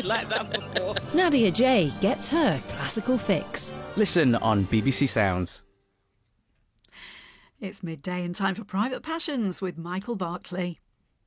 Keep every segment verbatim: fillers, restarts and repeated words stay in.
sounded like that before. Nadia J gets her classical fix. Listen on B B C Sounds. It's midday and time for Private Passions with Michael Barclay.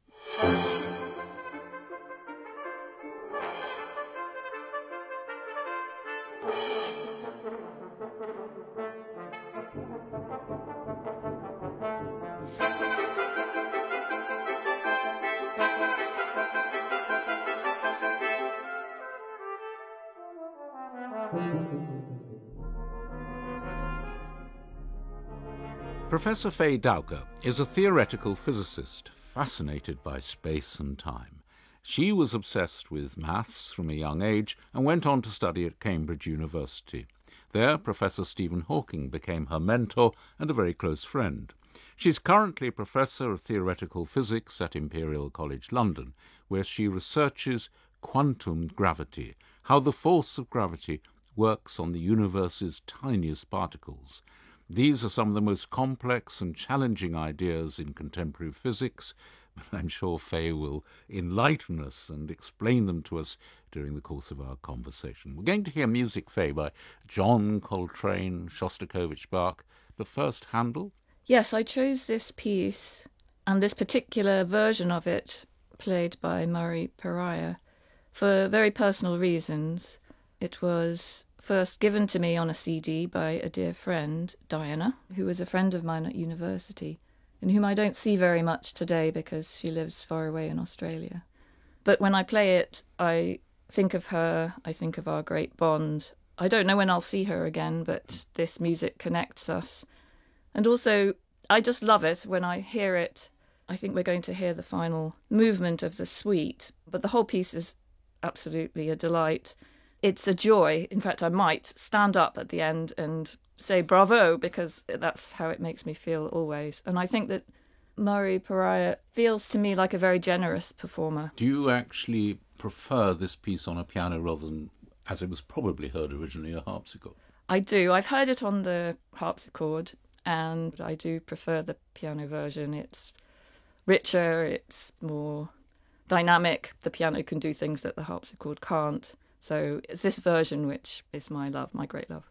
Professor Faye Dowker is a theoretical physicist fascinated by space and time. She was obsessed with maths from a young age and went on to study at Cambridge University. There, Professor Stephen Hawking became her mentor and a very close friend. She's currently Professor of Theoretical Physics at Imperial College London, where she researches quantum gravity, how the force of gravity works on the universe's tiniest particles. These are some of the most complex and challenging ideas in contemporary physics, but I'm sure Faye will enlighten us and explain them to us during the course of our conversation. We're going to hear music, Faye, by John Coltrane, Shostakovich, Bach, but first Handel. Yes, I chose this piece and this particular version of it, played by Murray Pariah, for very personal reasons. It was first given to me on a C D by a dear friend, Diana, who was a friend of mine at university, and whom I don't see very much today because she lives far away in Australia. But when I play it, I think of her, I think of our great bond. I don't know when I'll see her again, but this music connects us. And also, I just love it when I hear it. I think we're going to hear the final movement of the suite, but the whole piece is absolutely a delight. It's a joy. In fact, I might stand up at the end and say bravo, because that's how it makes me feel always. And I think that Murray Pariah feels to me like a very generous performer. Do you actually prefer this piece on a piano rather than, as it was probably heard originally, a harpsichord? I do. I've heard it on the harpsichord, and I do prefer the piano version. It's richer, it's more dynamic. The piano can do things that the harpsichord can't. So it's this version which is my love, my great love.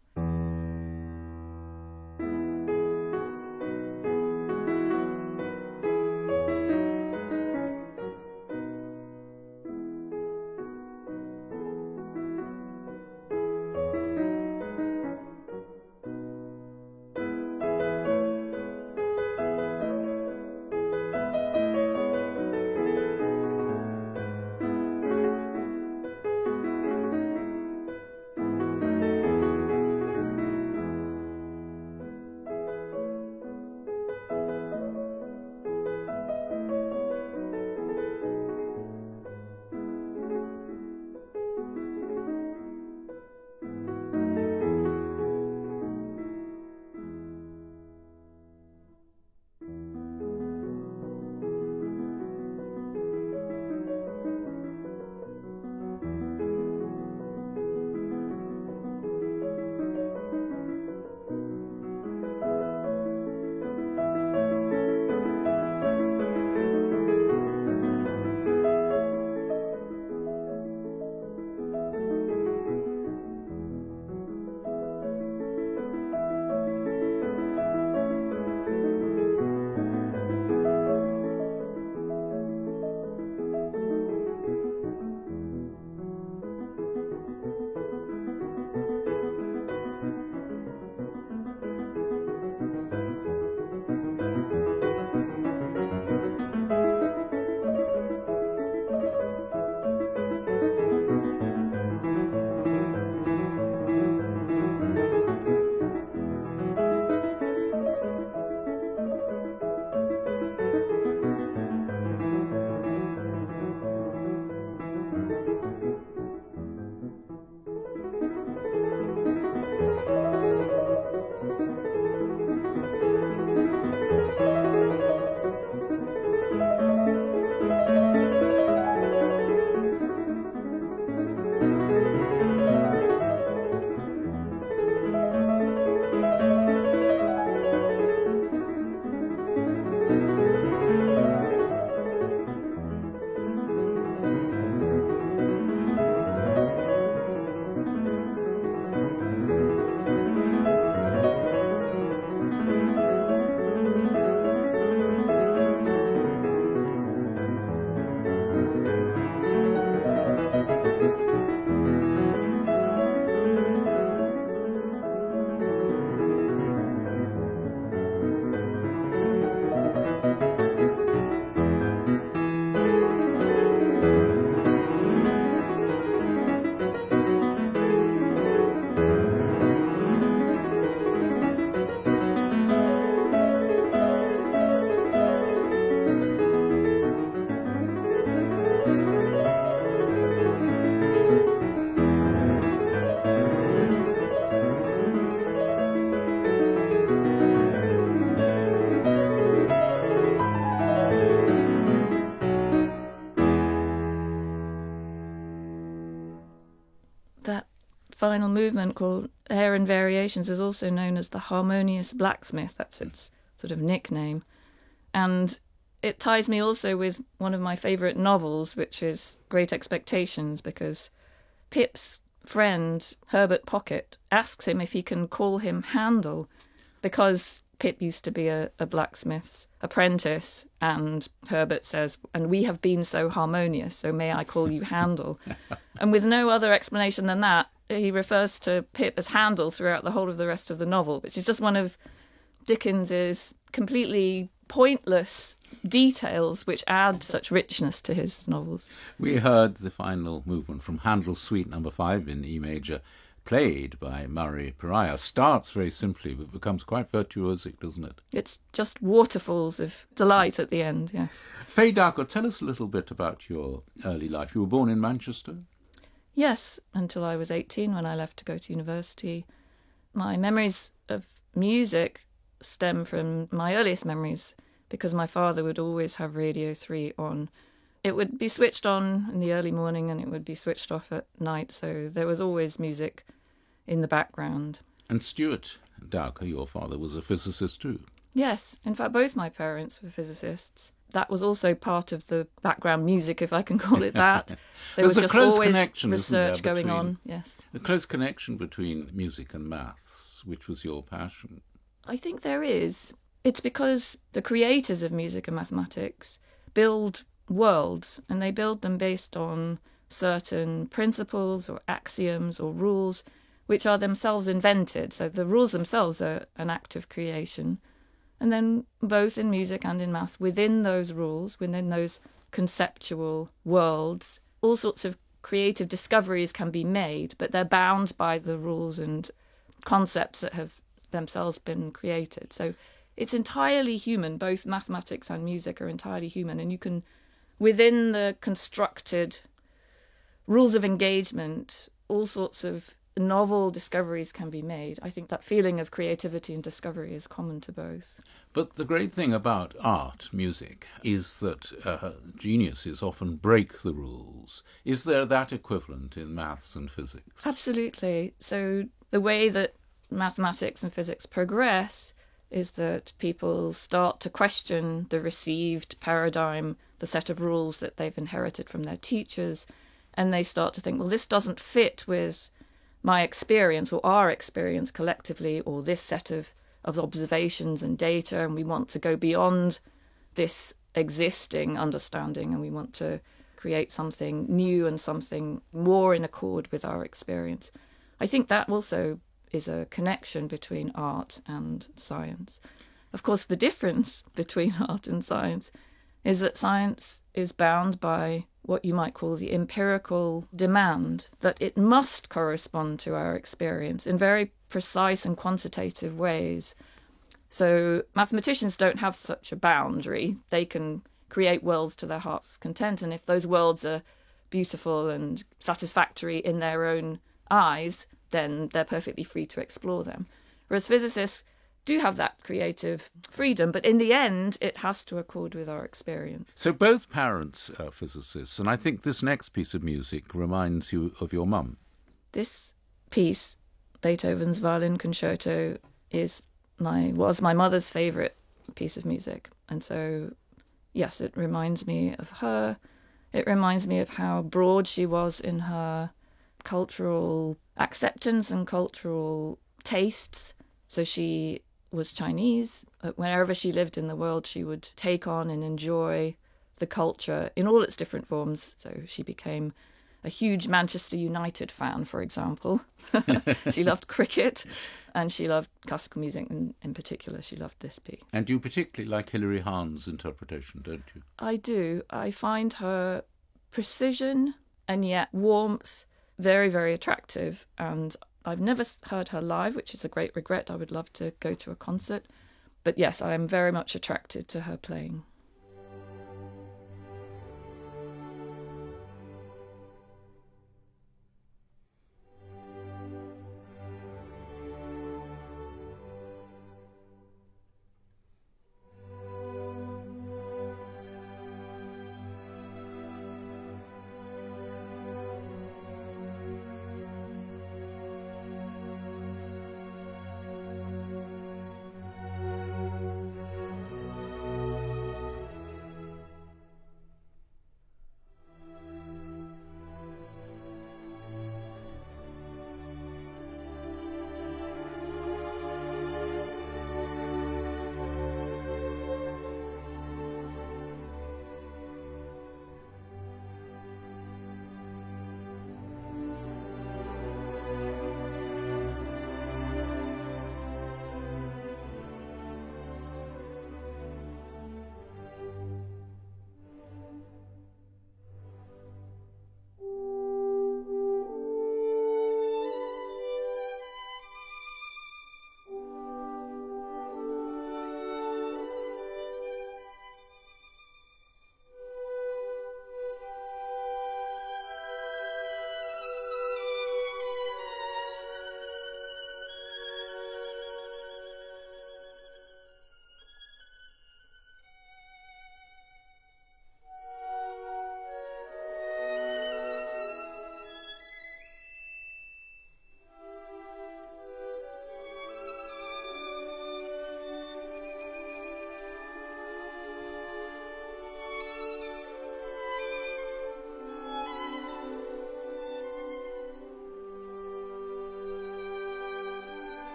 final movement, called Air and Variations, is also known as the Harmonious Blacksmith. That's its sort of nickname. And it ties me also with one of my favourite novels, which is Great Expectations, because Pip's friend, Herbert Pocket, asks him if he can call him Handel, because Pip used to be a, a blacksmith's apprentice, and Herbert says, and we have been so harmonious, so may I call you Handel? And with no other explanation than that, he refers to Pip as Handel throughout the whole of the rest of the novel, which is just one of Dickens's completely pointless details which add such richness to his novels. We heard the final movement from Handel's Suite Number Five in E major, played by Murray Pariah. Starts very simply, but becomes quite virtuosic, doesn't it? It's just waterfalls of delight at the end, yes. Faye Dowker, tell us a little bit about your early life. You were born in Manchester? Yes, until I was eighteen, when I left to go to university. My memories of music stem from my earliest memories, because my father would always have Radio three on. It would be switched on in the early morning and it would be switched off at night, so there was always music in the background. And Stuart Dowker, your father, was a physicist too. Yes, in fact both my parents were physicists. That was also part of the background music, if I can call it that. There There's was a just close always connection, research isn't there, going between- on. Yes, A close connection between music and maths, which was your passion. I think there is. It's because the creators of music and mathematics build worlds, and they build them based on certain principles or axioms or rules which are themselves invented. So the rules themselves are an act of creation. And then both in music and in math, within those rules, within those conceptual worlds, all sorts of creative discoveries can be made, but they're bound by the rules and concepts that have themselves been created. So it's entirely human. Both mathematics and music are entirely human, and you can, within the constructed rules of engagement, all sorts of novel discoveries can be made. I think that feeling of creativity and discovery is common to both. But the great thing about art, music, is that uh, geniuses often break the rules. Is there that equivalent in maths and physics? Absolutely. So the way that mathematics and physics progress is that people start to question the received paradigm, the set of rules that they've inherited from their teachers, and they start to think, well, this doesn't fit with my experience or our experience collectively, or this set of, of observations and data, and we want to go beyond this existing understanding, and we want to create something new and something more in accord with our experience. I think that also is a connection between art and science. Of course, the difference between art and science is that science is bound by what you might call the empirical demand, that it must correspond to our experience in very precise and quantitative ways. So mathematicians don't have such a boundary. They can create worlds to their heart's content, and if those worlds are beautiful and satisfactory in their own eyes, then they're perfectly free to explore them. Whereas physicists do have that creative freedom, but in the end, it has to accord with our experience. So both parents are physicists, and I think this next piece of music reminds you of your mum. This piece, Beethoven's Violin Concerto, is my was my mother's favourite piece of music. And so, yes, it reminds me of her. It reminds me of how broad she was in her cultural acceptance and cultural tastes. So she was Chinese. Wherever she lived in the world, she would take on and enjoy the culture in all its different forms. So she became a huge Manchester United fan, for example. She loved cricket, and she loved classical music, and in particular she loved this piece. And you particularly like Hilary Hahn's interpretation, don't you? I do. I find her precision and yet warmth very, very attractive, and I've never heard her live, which is a great regret. I would love to go to a concert. But yes, I am very much attracted to her playing.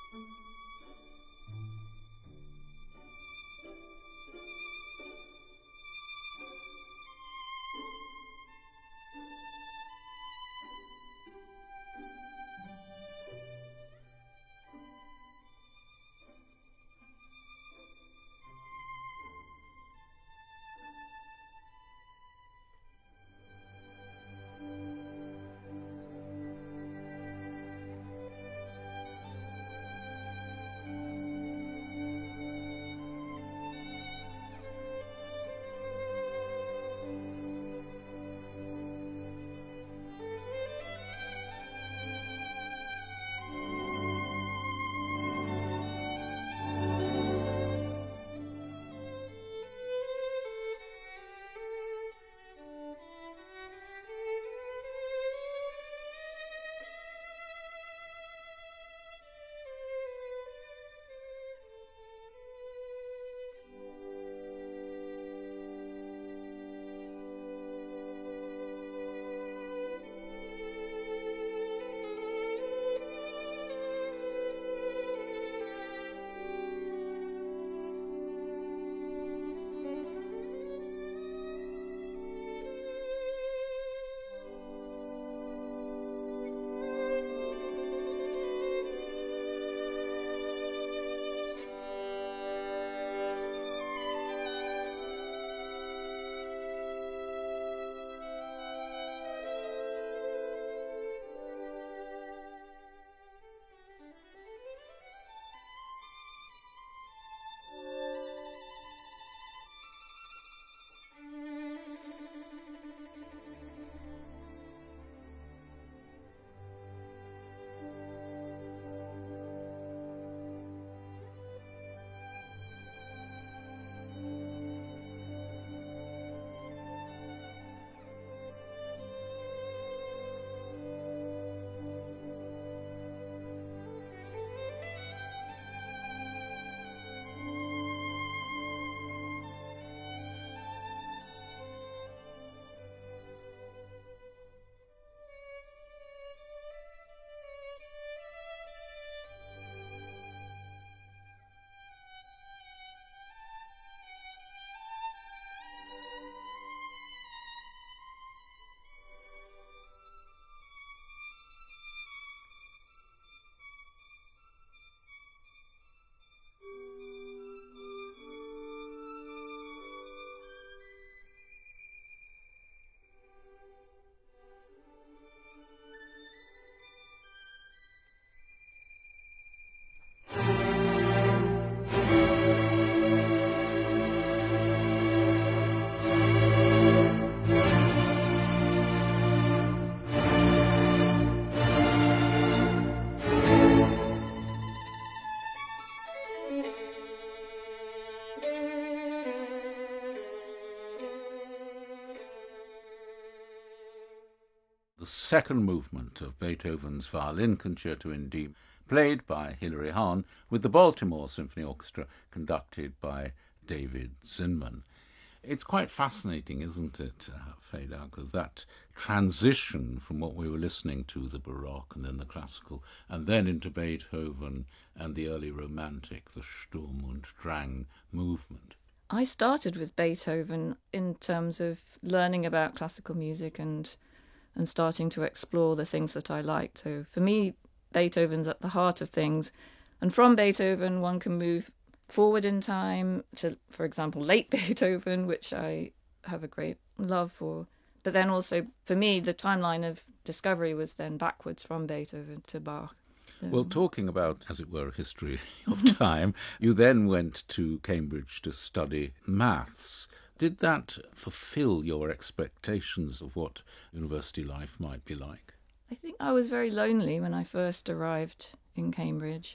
The second movement of Beethoven's Violin Concerto in D, played by Hilary Hahn, with the Baltimore Symphony Orchestra, conducted by David Zinman. It's quite fascinating, isn't it, uh, Faye Dowker, that transition from what we were listening to, the Baroque and then the classical, and then into Beethoven and the early Romantic, the Sturm und Drang movement. I started with Beethoven in terms of learning about classical music and and starting to explore the things that I liked. So for me, Beethoven's at the heart of things. And from Beethoven, one can move forward in time to, for example, late Beethoven, which I have a great love for. But then also, for me, the timeline of discovery was then backwards from Beethoven to Bach. Well, talking about, as it were, a history of time, you then went to Cambridge to study maths. Did that fulfill your expectations of what university life might be like? I think I was very lonely when I first arrived in Cambridge.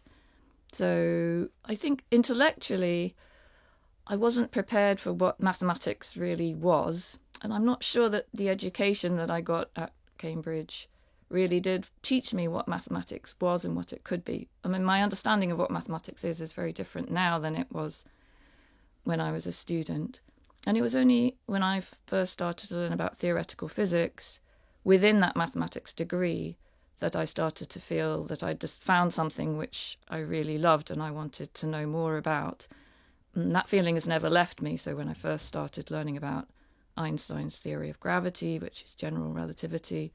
So I think intellectually I wasn't prepared for what mathematics really was. And I'm not sure that the education that I got at Cambridge really did teach me what mathematics was and what it could be. I mean, my understanding of what mathematics is is very different now than it was when I was a student. And it was only when I first started to learn about theoretical physics within that mathematics degree that I started to feel that I just found something which I really loved and I wanted to know more about. And that feeling has never left me. So when I first started learning about Einstein's theory of gravity, which is general relativity,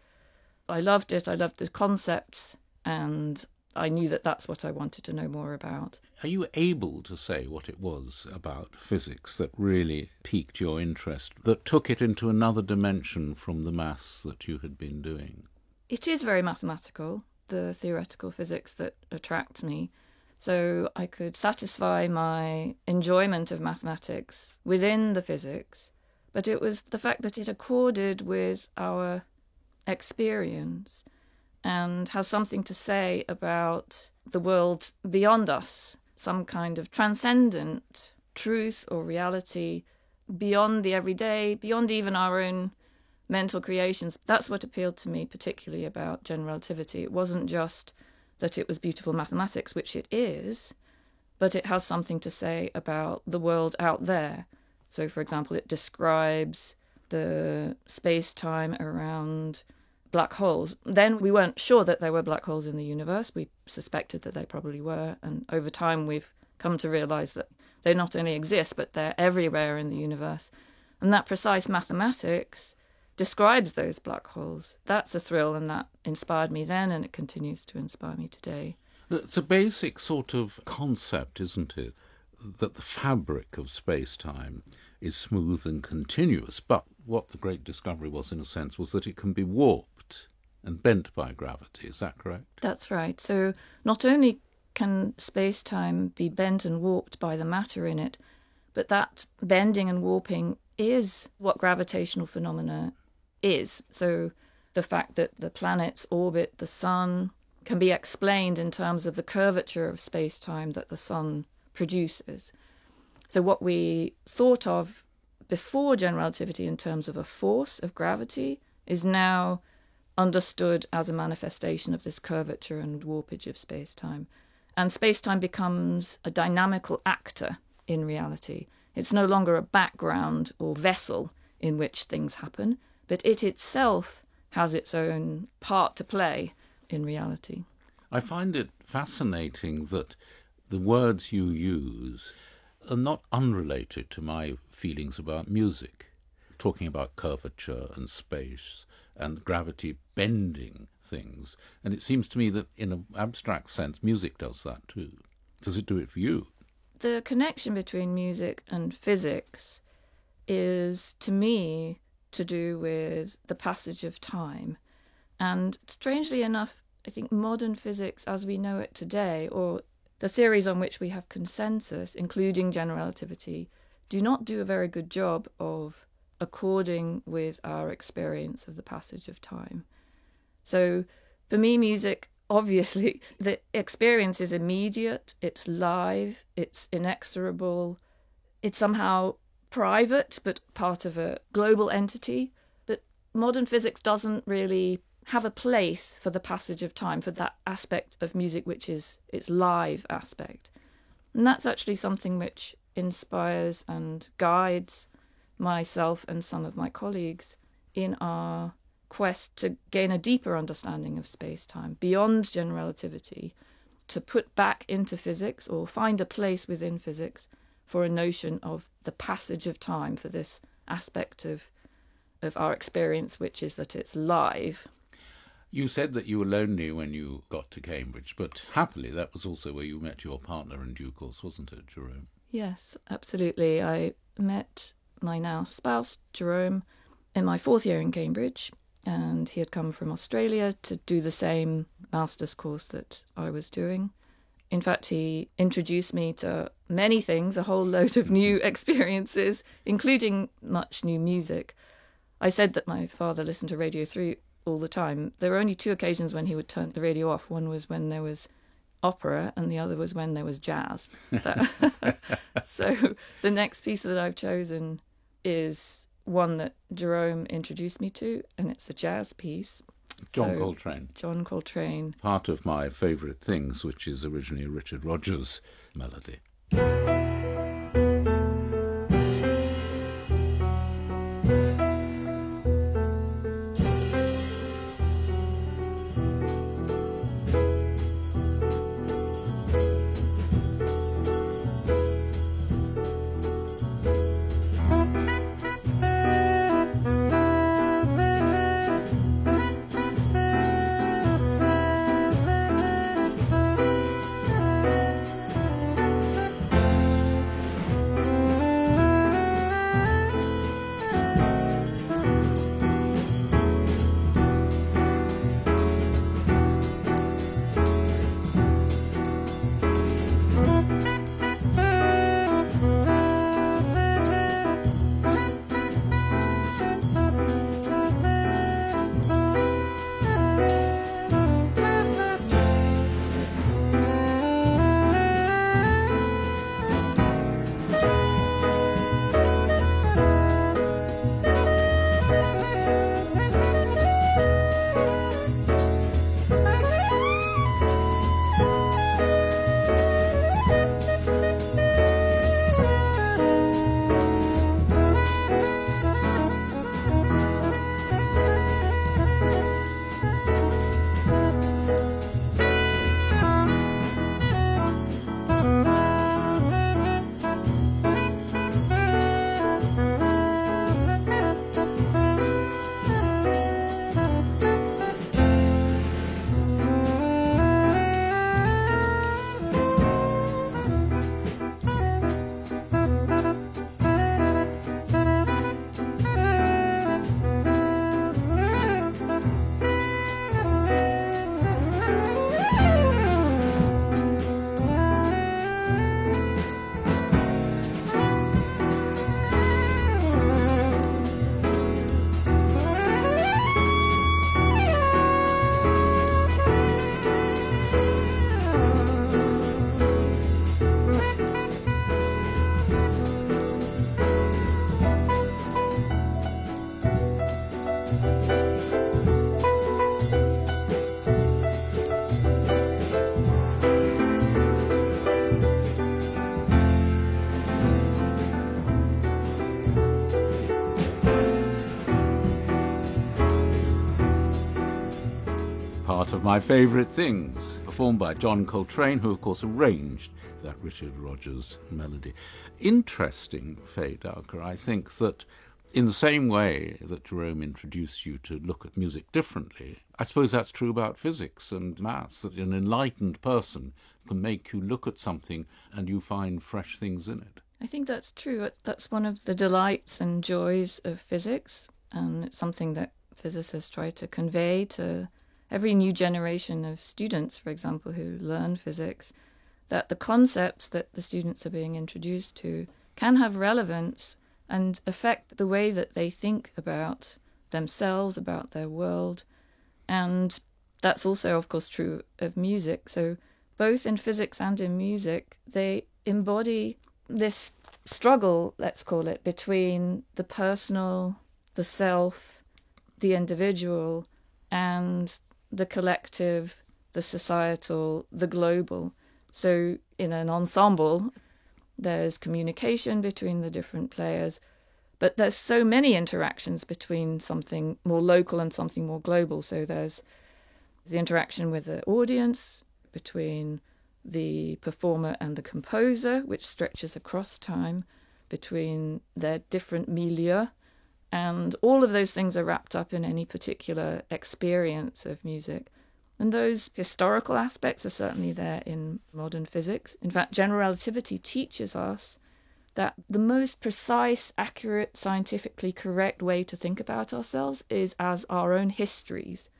I loved it. I loved the concepts, and I knew that that's what I wanted to know more about. Are you able to say what it was about physics that really piqued your interest, that took it into another dimension from the maths that you had been doing? It is very mathematical, the theoretical physics that attracts me. So I could satisfy my enjoyment of mathematics within the physics, but it was the fact that it accorded with our experience and has something to say about the world beyond us, some kind of transcendent truth or reality beyond the everyday, beyond even our own mental creations. That's what appealed to me particularly about general relativity. It wasn't just that it was beautiful mathematics, which it is, but it has something to say about the world out there. So, for example, it describes the space-time around black holes. Then we weren't sure that there were black holes in the universe. We suspected that they probably were. And over time, we've come to realize that they not only exist, but they're everywhere in the universe. And that precise mathematics describes those black holes. That's a thrill, and that inspired me then, and it continues to inspire me today. It's a basic sort of concept, isn't it, that the fabric of space-time is smooth and continuous, but what the great discovery was, in a sense, was that it can be warped and bent by gravity. Is that correct? That's right. So not only can space-time be bent and warped by the matter in it, but that bending and warping is what gravitational phenomena is. So the fact that the planets orbit the sun can be explained in terms of the curvature of space-time that the sun produces. So what we thought of before general relativity in terms of a force of gravity is now understood as a manifestation of this curvature and warpage of space-time. And space-time becomes a dynamical actor in reality. It's no longer a background or vessel in which things happen, but it itself has its own part to play in reality. I find it fascinating that the words you use are not unrelated to my feelings about music, talking about curvature and space and gravity bending things. And it seems to me that in an abstract sense, music does that too. Does it do it for you? The connection between music and physics is, to me, to do with the passage of time. And strangely enough, I think modern physics as we know it today, or the theories on which we have consensus, including general relativity, do not do a very good job of according with our experience of the passage of time. So for me, music, obviously, the experience is immediate, it's live, it's inexorable, it's somehow private, but part of a global entity. But modern physics doesn't really have a place for the passage of time, for that aspect of music which is its live aspect. And that's actually something which inspires and guides myself and some of my colleagues in our quest to gain a deeper understanding of space-time beyond general relativity, to put back into physics or find a place within physics for a notion of the passage of time, for this aspect of of our experience, which is that it's live. You said that you were lonely when you got to Cambridge, but happily that was also where you met your partner in due course, wasn't it, Jerome? Yes, absolutely. I met my now spouse, Jerome, in my fourth year in Cambridge, and he had come from Australia to do the same master's course that I was doing. In fact, he introduced me to many things, a whole load of new experiences, including much new music. I said that my father listened to Radio three all the time. There were only two occasions when he would turn the radio off. One was when there was opera, and the other was when there was jazz. So the next piece that I've chosen is one that Jerome introduced me to, and it's a jazz piece. John so, Coltrane. John Coltrane. Part of my favourite things, which is originally a Richard Rodgers melody. of My Favourite Things, performed by John Coltrane, who of course arranged that Richard Rodgers melody. Interesting, Faye Dowker, I think that in the same way that Jerome introduced you to look at music differently, I suppose that's true about physics and maths, that an enlightened person can make you look at something and you find fresh things in it. I think that's true. That's one of the delights and joys of physics, and it's something that physicists try to convey to every new generation of students, for example, who learn physics, that the concepts that the students are being introduced to can have relevance and affect the way that they think about themselves, about their world. And that's also, of course, true of music. So both in physics and in music, they embody this struggle, let's call it, between the personal, the self, the individual, and the collective, the societal, the global. So in an ensemble, there's communication between the different players, but there's so many interactions between something more local and something more global. So there's the interaction with the audience, between the performer and the composer, which stretches across time, between their different milieu, and all of those things are wrapped up in any particular experience of music. And those historical aspects are certainly there in modern physics. In fact, general relativity teaches us that the most precise, accurate, scientifically correct way to think about ourselves is as our own histories.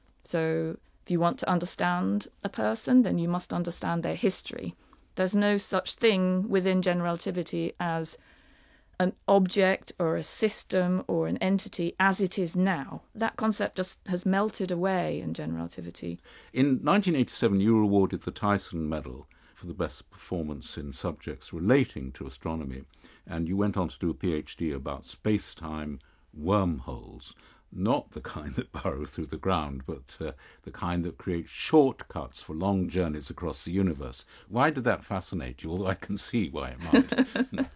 So if you want to understand a person, then you must understand their history. There's no such thing within general relativity as an object or a system or an entity as it is now. That concept just has melted away in general relativity. In nineteen eighty-seven, you were awarded the Tyson Medal for the best performance in subjects relating to astronomy, and you went on to do a PhD about space-time wormholes. Not the kind that burrow through the ground, but uh, the kind that create shortcuts for long journeys across the universe. Why did that fascinate you? Although I can see why it might.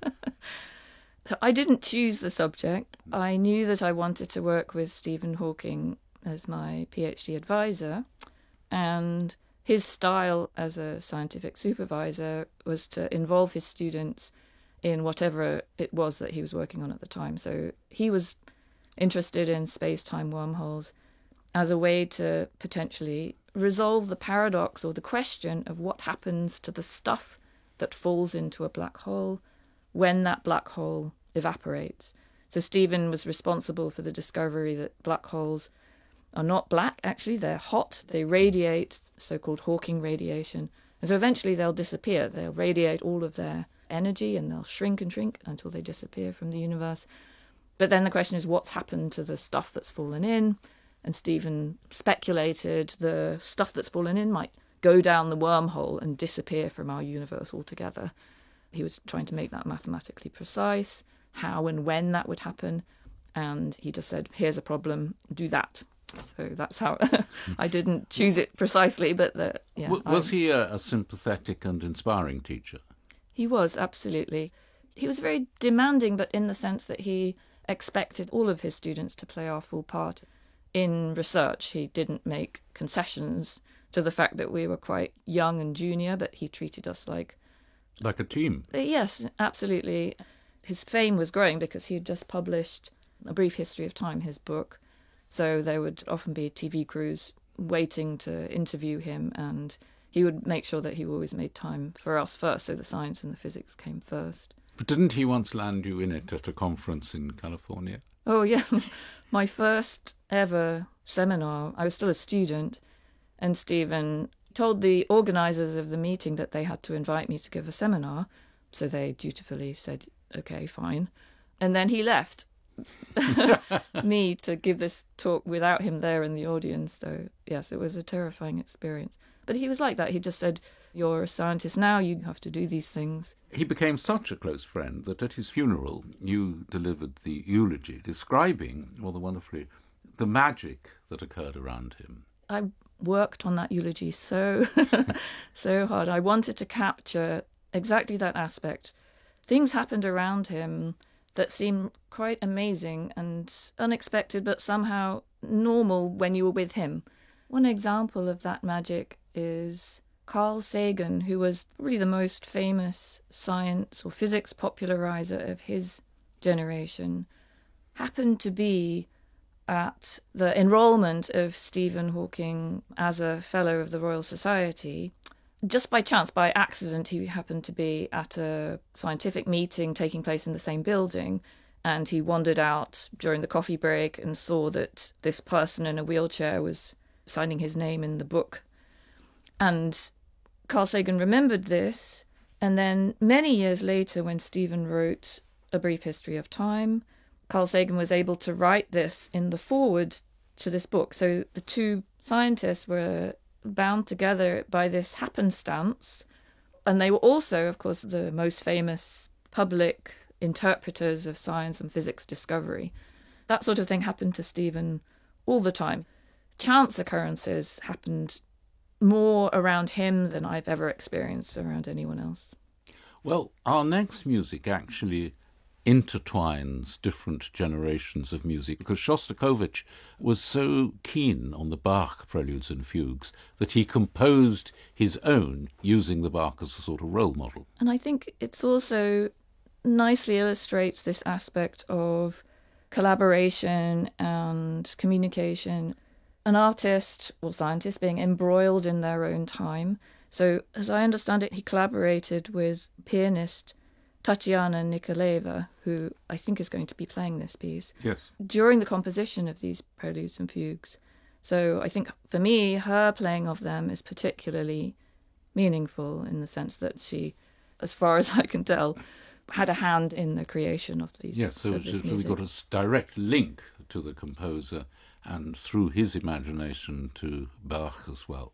So I didn't choose the subject. I knew that I wanted to work with Stephen Hawking as my PhD advisor, and his style as a scientific supervisor was to involve his students in whatever it was that he was working on at the time. So he was interested in space-time wormholes as a way to potentially resolve the paradox or the question of what happens to the stuff that falls into a black hole when that black hole evaporates. So Stephen was responsible for the discovery that black holes are not black, actually, they're hot. They radiate so-called Hawking radiation. And so eventually they'll disappear. They'll radiate all of their energy and they'll shrink and shrink until they disappear from the universe. But then the question is, what's happened to the stuff that's fallen in? And Stephen speculated the stuff that's fallen in might go down the wormhole and disappear from our universe altogether. He was trying to make that mathematically precise, how and when that would happen. And he just said, here's a problem, do that. So that's how I didn't choose it precisely, but the, yeah. W- was I, he a, a sympathetic and inspiring teacher? He was, absolutely. He was very demanding, but in the sense that he expected all of his students to play our full part in research. He didn't make concessions to the fact that we were quite young and junior, but he treated us like... Like a team? Yes, absolutely. His fame was growing because he had just published A Brief History of Time, his book. So there would often be T V crews waiting to interview him, and he would make sure that he always made time for us first, so the science and the physics came first. But didn't he once land you in it at a conference in California? Oh, yeah. My first ever seminar, I was still a student, and Stephen told the organisers of the meeting that they had to invite me to give a seminar, so they dutifully said, OK, fine. And then he left me to give this talk without him there in the audience. So, yes, it was a terrifying experience. But he was like that. He just said, you're a scientist now, you have to do these things. He became such a close friend that at his funeral you delivered the eulogy describing, rather wonderfully, the magic that occurred around him. I worked on that eulogy so, so hard. I wanted to capture exactly that aspect. Things happened around him that seemed quite amazing and unexpected, but somehow normal when you were with him. One example of that magic is Carl Sagan, who was really the most famous science or physics popularizer of his generation, happened to be at the enrollment of Stephen Hawking as a Fellow of the Royal Society. Just by chance, by accident, he happened to be at a scientific meeting taking place in the same building, and he wandered out during the coffee break and saw that this person in a wheelchair was signing his name in the book. And Carl Sagan remembered this, and then many years later, when Stephen wrote A Brief History of Time, Carl Sagan was able to write this in the foreword to this book. So the two scientists were bound together by this happenstance, and they were also, of course, the most famous public interpreters of science and physics discovery. That sort of thing happened to Stephen all the time. Chance occurrences happened more around him than I've ever experienced around anyone else. Well, our next music actually intertwines different generations of music, because Shostakovich was so keen on the Bach preludes and fugues that he composed his own using the Bach as a sort of role model. And I think it's also nicely illustrates this aspect of collaboration and communication. An artist or scientist being embroiled in their own time. So, as I understand it, he collaborated with pianist Tatiana Nikolaeva, who I think is going to be playing this piece, yes, during the composition of these preludes and fugues. So I think, for me, her playing of them is particularly meaningful in the sense that she, as far as I can tell, had a hand in the creation of these. Yes, so, of this so we've music. got a direct link to the composer and through his imagination to Bach as well.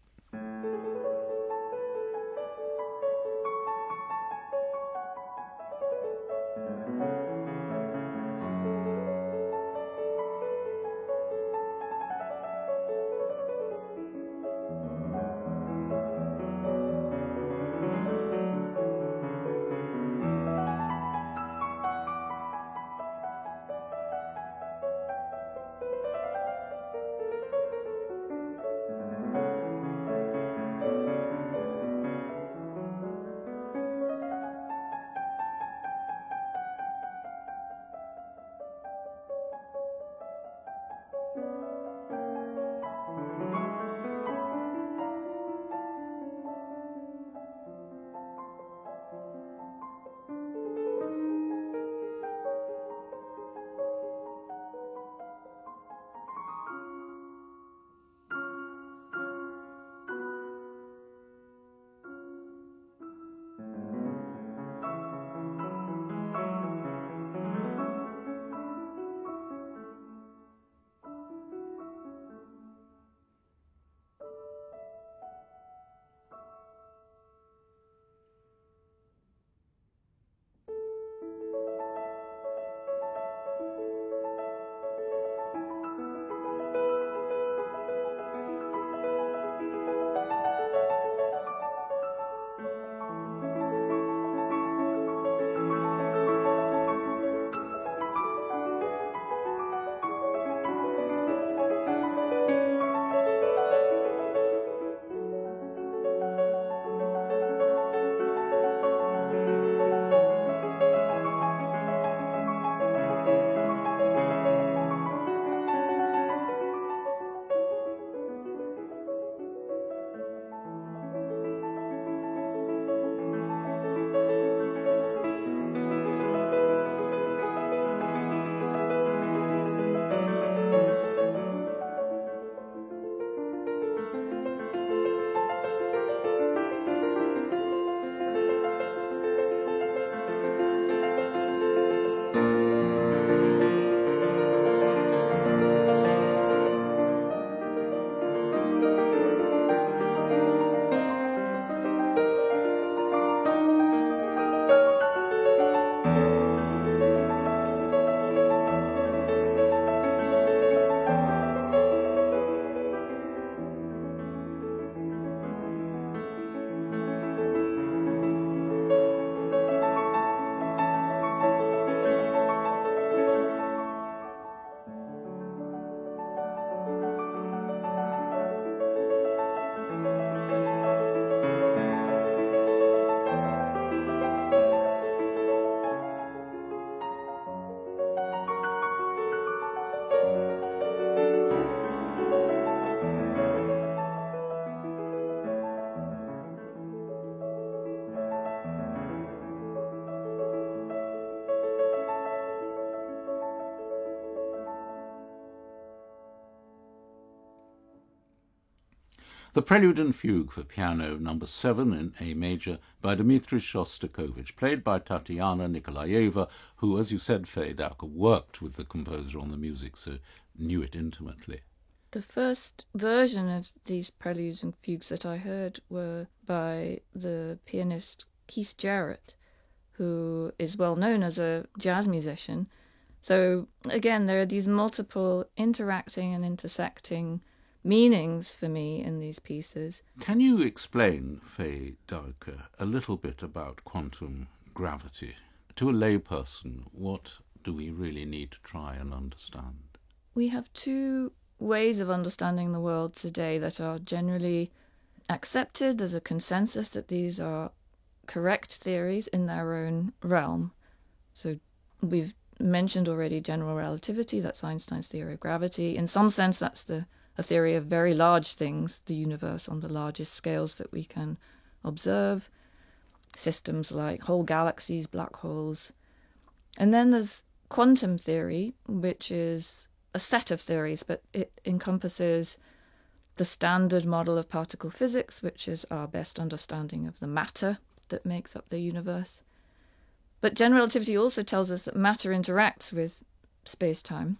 The Prelude and Fugue for piano, number seven in A major, by Dmitri Shostakovich, played by Tatiana Nikolaeva, who, as you said, Faye Dowker, worked with the composer on the music, so knew it intimately. The first version of these preludes and fugues that I heard were by the pianist Keith Jarrett, who is well known as a jazz musician. So again, there are these multiple interacting and intersecting meanings for me in these pieces. Can you explain, Faye Dowker, a little bit about quantum gravity? To a layperson, what do we really need to try and understand? We have two ways of understanding the world today that are generally accepted. There's a consensus that these are correct theories in their own realm. So we've mentioned already general relativity, that's Einstein's theory of gravity. In some sense, that's the a theory of very large things, the universe on the largest scales that we can observe, systems like whole galaxies, black holes. And then there's quantum theory, which is a set of theories, but it encompasses the standard model of particle physics, which is our best understanding of the matter that makes up the universe. But general relativity also tells us that matter interacts with space-time.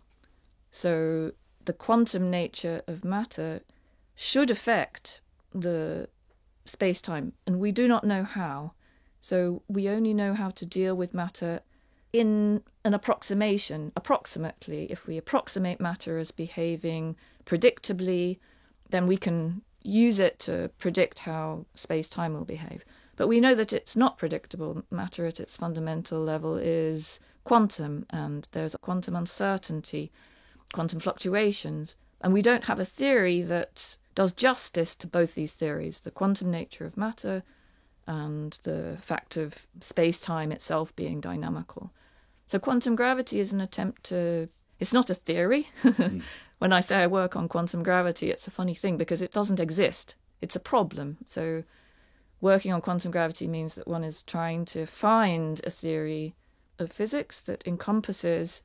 So the quantum nature of matter should affect the space-time, and we do not know how. So we only know how to deal with matter in an approximation, approximately. If we approximate matter as behaving predictably, then we can use it to predict how space-time will behave. But we know that it's not predictable. Matter at its fundamental level is quantum, and there's a quantum uncertainty, quantum fluctuations, and we don't have a theory that does justice to both these theories, the quantum nature of matter and the fact of space-time itself being dynamical. So quantum gravity is an attempt to... It's not a theory. Mm. When I say I work on quantum gravity, it's a funny thing because it doesn't exist. It's a problem. So working on quantum gravity means that one is trying to find a theory of physics that encompasses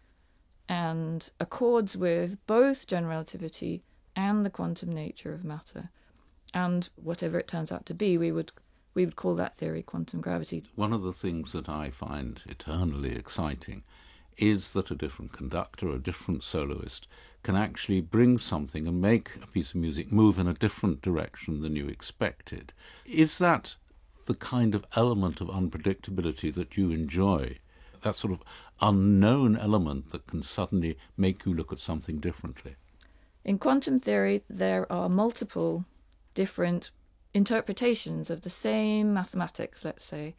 and accords with both general relativity and the quantum nature of matter. And whatever it turns out to be, we would we would call that theory quantum gravity. One of the things that I find eternally exciting is that a different conductor, a different soloist, can actually bring something and make a piece of music move in a different direction than you expected. Is that the kind of element of unpredictability that you enjoy? That sort of unknown element that can suddenly make you look at something differently? In quantum theory, there are multiple different interpretations of the same mathematics, let's say,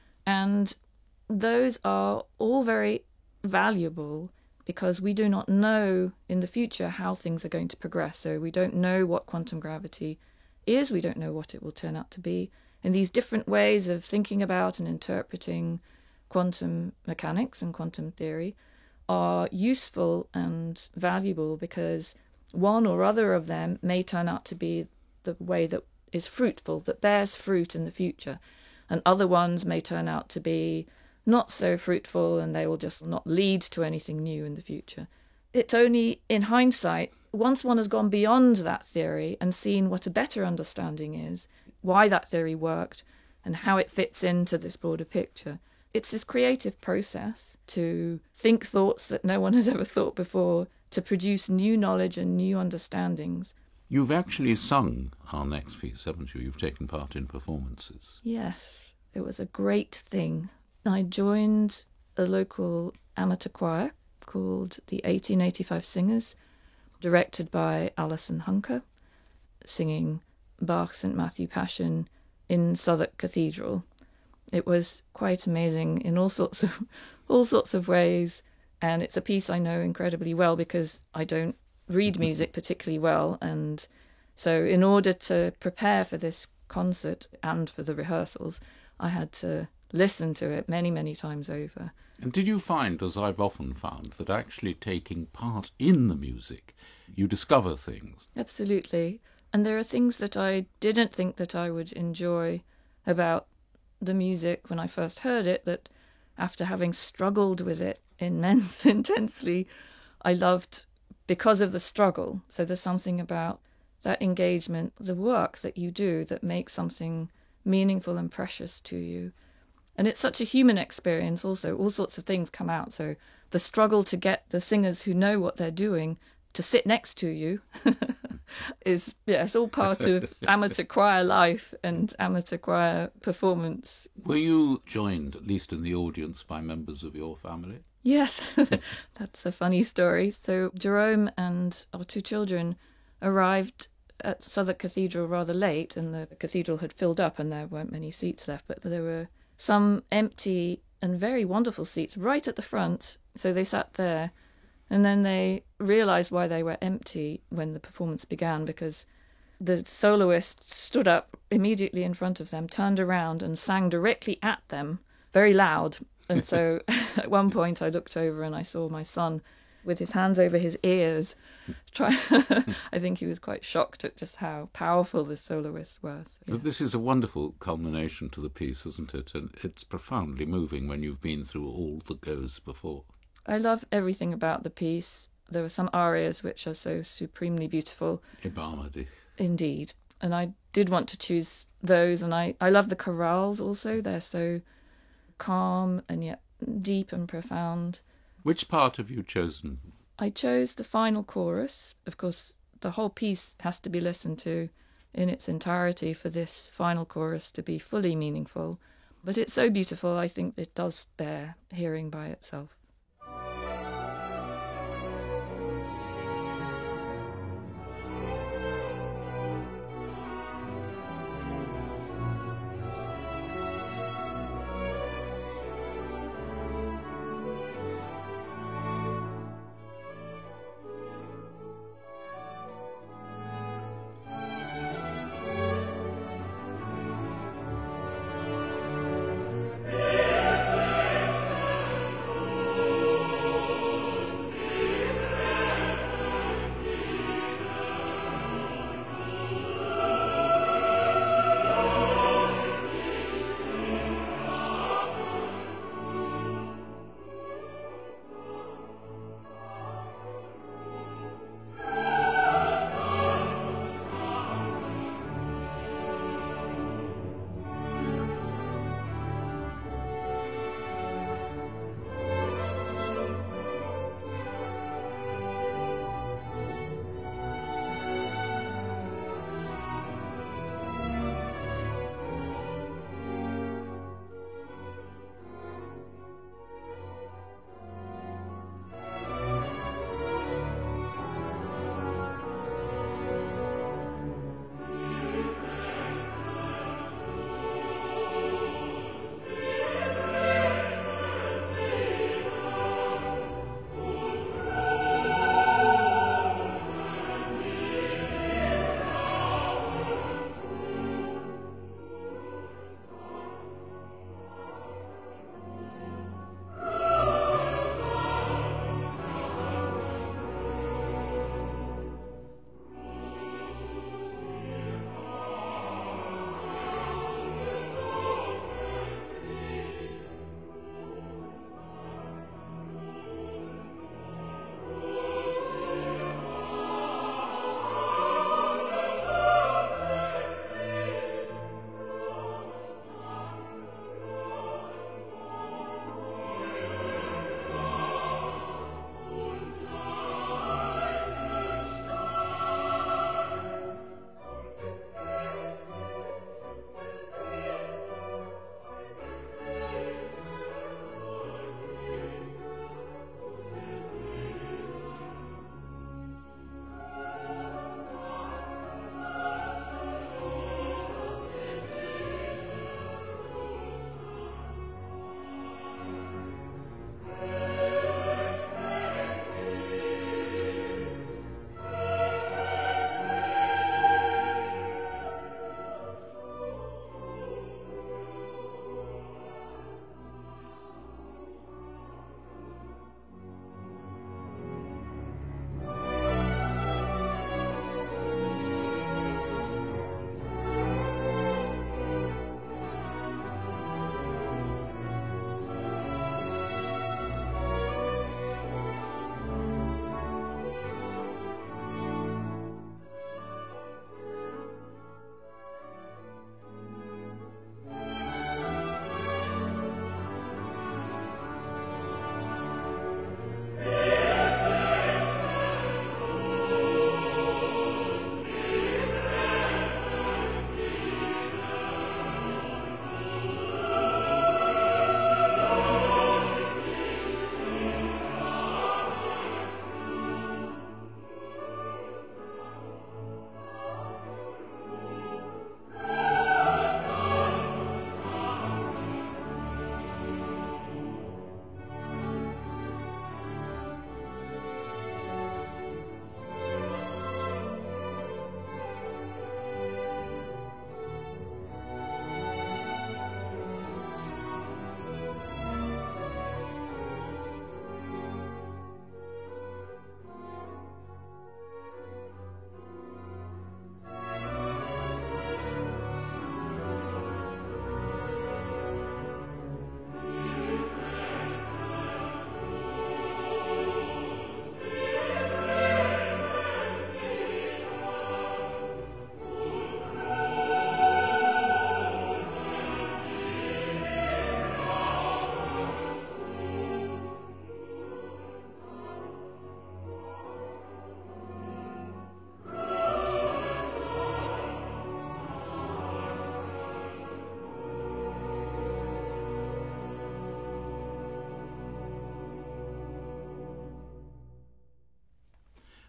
and those are all very valuable because we do not know in the future how things are going to progress. So we don't know what quantum gravity is, we don't know what it will turn out to be. And these different ways of thinking about and interpreting quantum mechanics and quantum theory are useful and valuable because one or other of them may turn out to be the way that is fruitful, that bears fruit in the future, and other ones may turn out to be not so fruitful and they will just not lead to anything new in the future. It's only in hindsight, once one has gone beyond that theory and seen what a better understanding is, why that theory worked and how it fits into this broader picture. It's this creative process to think thoughts that no one has ever thought before, to produce new knowledge and new understandings. You've actually sung our next piece, haven't you? You've taken part in performances. Yes, it was a great thing. I joined a local amateur choir called the eighteen eighty-five Singers, directed by Alison Hunker, singing Bach's Saint Matthew Passion in Southwark Cathedral. It was quite amazing in all sorts of all sorts of ways, and it's a piece I know incredibly well because I don't read music particularly well, and so in order to prepare for this concert and for the rehearsals, I had to listen to it many, many times over. And did you find, as I've often found, that actually taking part in the music, you discover things? Absolutely. And there are things that I didn't think that I would enjoy about the music when I first heard it, that after having struggled with it immensely, intensely, I loved because of the struggle. So there's something about that engagement, the work that you do that makes something meaningful and precious to you. And it's such a human experience also. All sorts of things come out. So the struggle to get the singers who know what they're doing to sit next to you is, yeah, it's all part of amateur choir life and amateur choir performance. Were you joined, at least in the audience, by members of your family? Yes, that's a funny story. So Jerome and our two children arrived at Southwark Cathedral rather late, and the cathedral had filled up and there weren't many seats left, but there were some empty and very wonderful seats right at the front. So they sat there, and then they realised why they were empty when the performance began, because the soloist stood up immediately in front of them, turned around and sang directly at them, very loud. And so at one point I looked over and I saw my son with his hands over his ears. Try. I think he was quite shocked at just how powerful the soloists were. So, yeah. But this is a wonderful culmination to the piece, isn't it? And it's profoundly moving when you've been through all that goes before. I love everything about the piece. There are some arias which are so supremely beautiful. Ibama dich. Indeed. And I did want to choose those, and I, I love the chorales also. They're so calm and yet deep and profound. Which part have you chosen? I chose the final chorus. Of course, the whole piece has to be listened to in its entirety for this final chorus to be fully meaningful. But it's so beautiful, I think it does bear hearing by itself.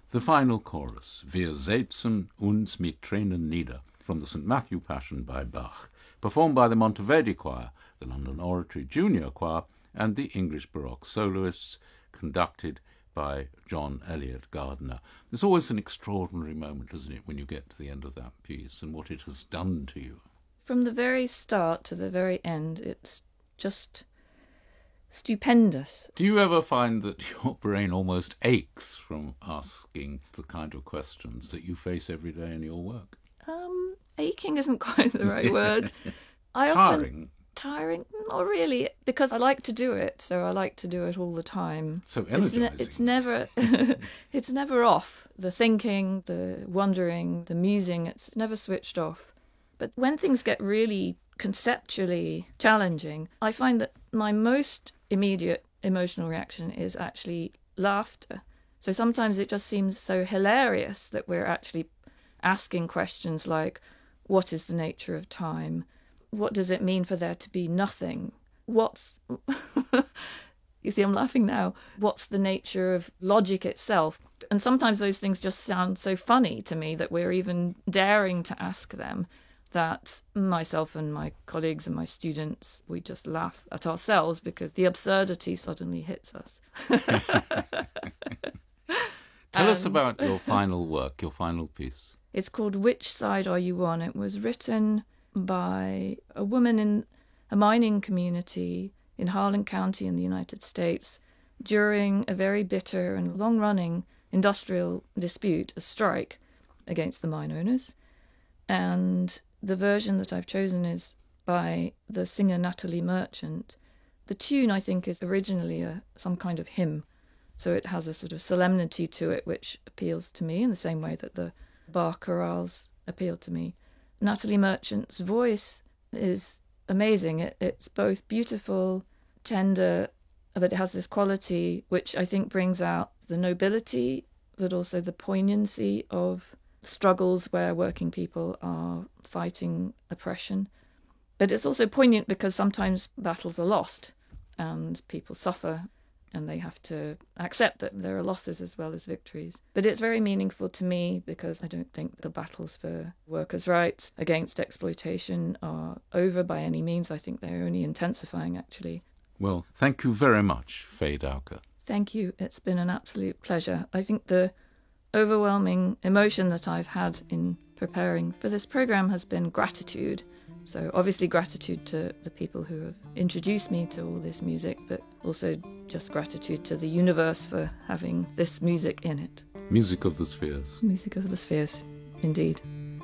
The final chorus, Wir setzen uns mit Tränen nieder, from the Saint Matthew Passion by Bach, performed by the Monteverdi Choir, the London Oratory Junior Choir, and the English Baroque soloists, conducted by John Eliot Gardiner. There's always an extraordinary moment, isn't it, when you get to the end of that piece and what it has done to you. From the very start to the very end, it's just stupendous. Do you ever find that your brain almost aches from asking the kind of questions that you face every day in your work? Um, aching isn't quite the right word. I Tiring? Often, tiring? Not really, because I like to do it, so I like to do it all the time. So It's, energizing. ne- it's never, it's never off. The thinking, the wondering, the musing, it's never switched off. But when things get really conceptually challenging, I find that my most immediate emotional reaction is actually laughter. So sometimes it just seems so hilarious that we're actually asking questions like, what is the nature of time? What does it mean for there to be nothing? What's... You see, I'm laughing now. What's the nature of logic itself? And sometimes those things just sound so funny to me that we're even daring to ask them, that myself and my colleagues and my students, we just laugh at ourselves because the absurdity suddenly hits us. Tell um, us about your final work, your final piece. It's called Which Side Are You On? It was written by a woman in a mining community in Harlan County in the United States during a very bitter and long-running industrial dispute, a strike against the mine owners. And the version that I've chosen is by the singer Natalie Merchant. The tune, I think, is originally a, some kind of hymn, so it has a sort of solemnity to it which appeals to me in the same way that the bar chorales appeal to me. Natalie Merchant's voice is amazing. It, it's both beautiful, tender, but it has this quality which I think brings out the nobility, but also the poignancy of struggles where working people are fighting oppression. But it's also poignant because sometimes battles are lost and people suffer and they have to accept that there are losses as well as victories. But it's very meaningful to me because I don't think the battles for workers' rights against exploitation are over by any means. I think they're only intensifying, actually. Well, thank you very much, Faye Dowker. Thank you. It's been an absolute pleasure. I think the overwhelming emotion that I've had in preparing for this program has been gratitude. So obviously gratitude to the people who have introduced me to all this music, but also just gratitude to the universe for having this music in it. Music of the Spheres. Music of the Spheres, indeed.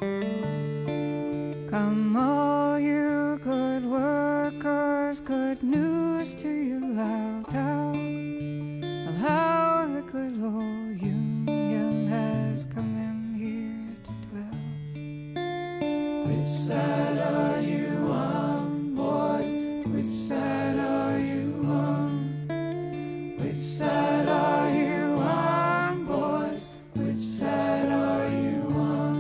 Come all you good workers, good news to you I'll tell of how the good old union has come in here to dwell. Which side are you on, boys? Which side are you on? Which side are you on, boys? Which side are you on?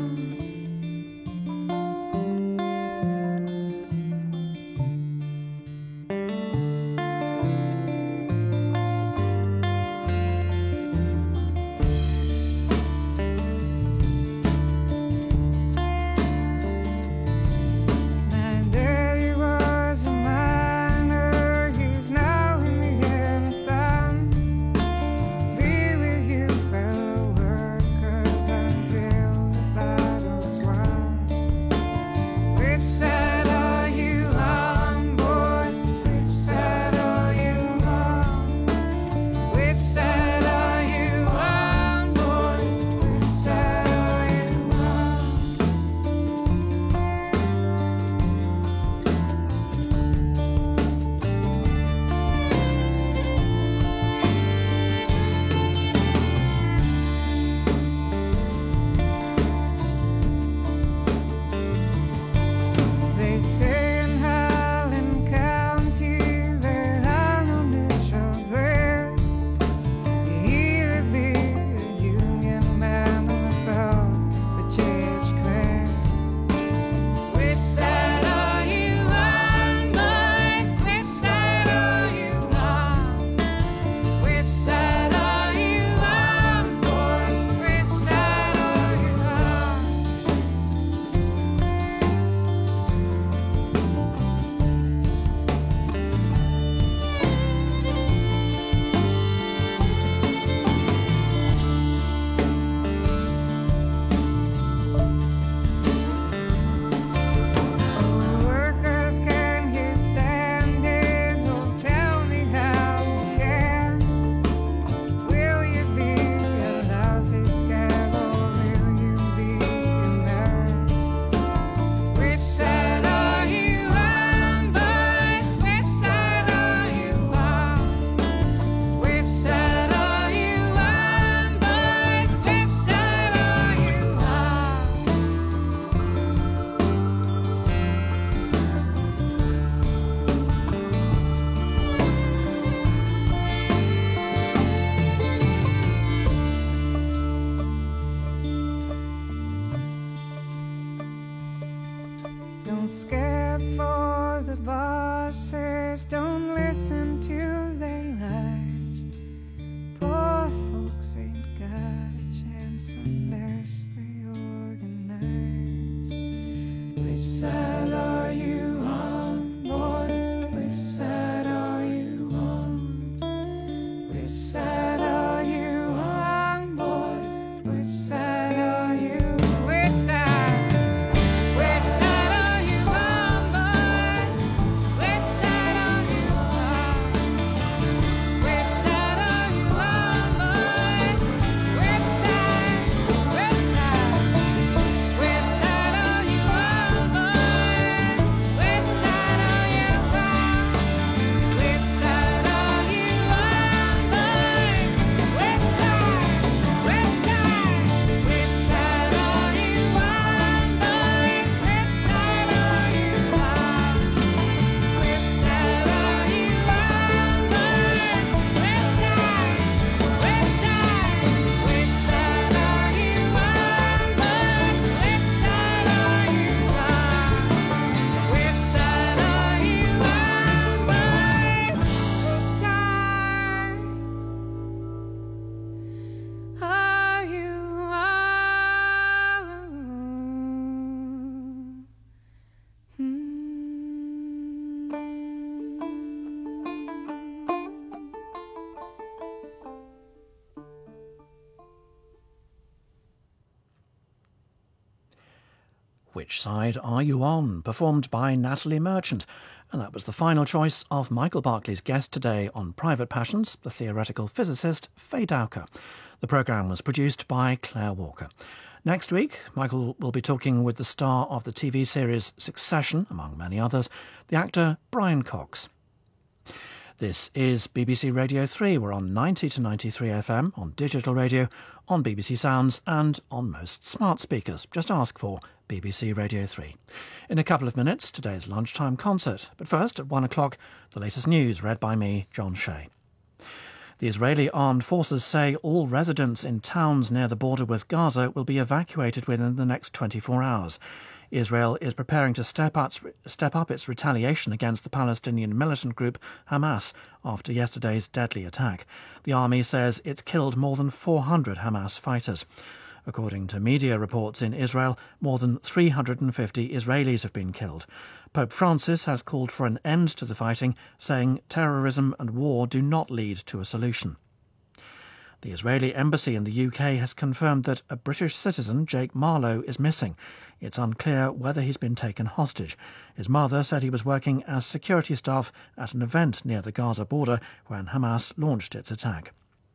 Which Side Are You On? Performed by Natalie Merchant. And that was the final choice of Michael Barclay's guest today on Private Passions, the theoretical physicist Faye Dowker. The programme was produced by Claire Walker. Next week, Michael will be talking with the star of the T V series Succession, among many others, the actor Brian Cox. This is B B C Radio three. We're on ninety to ninety-three F M, on digital radio, on B B C Sounds and on most smart speakers. Just ask for B B C Radio three. In a couple of minutes, today's lunchtime concert. But first, at one o'clock, the latest news read by me, John Shea. The Israeli armed forces say all residents in towns near the border with Gaza will be evacuated within the next twenty-four hours. Israel is preparing to step up, step up its retaliation against the Palestinian militant group Hamas after yesterday's deadly attack. The army says it's killed more than four hundred Hamas fighters. According to media reports in Israel, more than three hundred fifty Israelis have been killed. Pope Francis has called for an end to the fighting, saying terrorism and war do not lead to a solution. The Israeli embassy in the U K has confirmed that a British citizen, Jake Marlowe, is missing. It's unclear whether he's been taken hostage. His mother said he was working as security staff at an event near the Gaza border when Hamas launched its attack.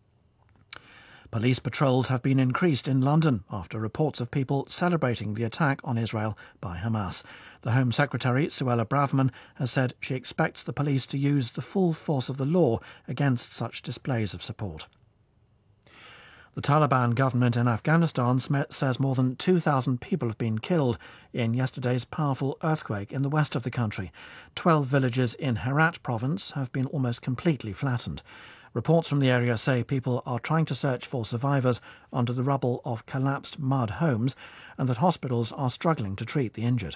Police patrols have been increased in London after reports of people celebrating the attack on Israel by Hamas. The Home Secretary, Suella Braverman, has said she expects the police to use the full force of the law against such displays of support. The Taliban government in Afghanistan says more than two thousand people have been killed in yesterday's powerful earthquake in the west of the country. Twelve villages in Herat province have been almost completely flattened. Reports from the area say people are trying to search for survivors under the rubble of collapsed mud homes and that hospitals are struggling to treat the injured.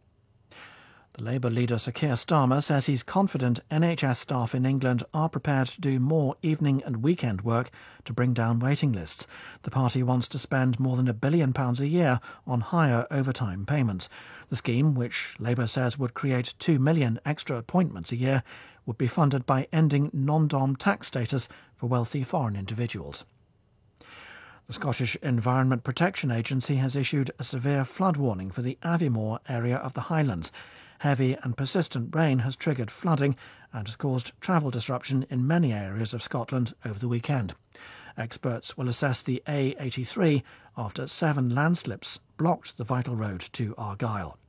The Labour leader Sir Keir Starmer says he's confident N H S staff in England are prepared to do more evening and weekend work to bring down waiting lists. The party wants to spend more than a billion pounds a year on higher overtime payments. The scheme, which Labour says would create two million extra appointments a year, would be funded by ending non-dom tax status for wealthy foreign individuals. The Scottish Environment Protection Agency has issued a severe flood warning for the Aviemore area of the Highlands. Heavy and persistent rain has triggered flooding and has caused travel disruption in many areas of Scotland over the weekend. Experts will assess the A eighty-three after seven landslips blocked the vital road to Argyll.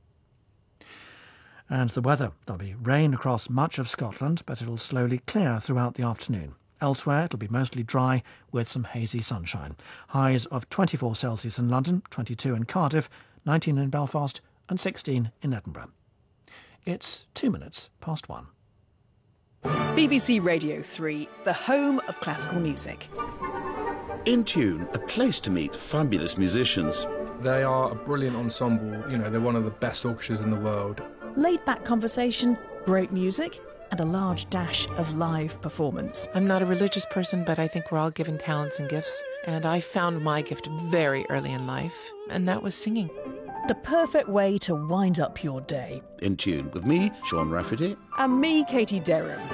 And the weather. There'll be rain across much of Scotland, but it'll slowly clear throughout the afternoon. Elsewhere, it'll be mostly dry with some hazy sunshine. Highs of twenty-four Celsius in London, twenty-two in Cardiff, nineteen in Belfast and sixteen in Edinburgh. It's two minutes past one. B B C Radio three, the home of classical music. In Tune, a place to meet fabulous musicians. They are a brilliant ensemble. You know, they're one of the best orchestras in the world. Laid-back conversation, great music, and a large dash of live performance. I'm not a religious person, but I think we're all given talents and gifts. And I found my gift very early in life, and that was singing. The perfect way to wind up your day. In Tune with me, Sean Rafferty. And me, Katie Derham.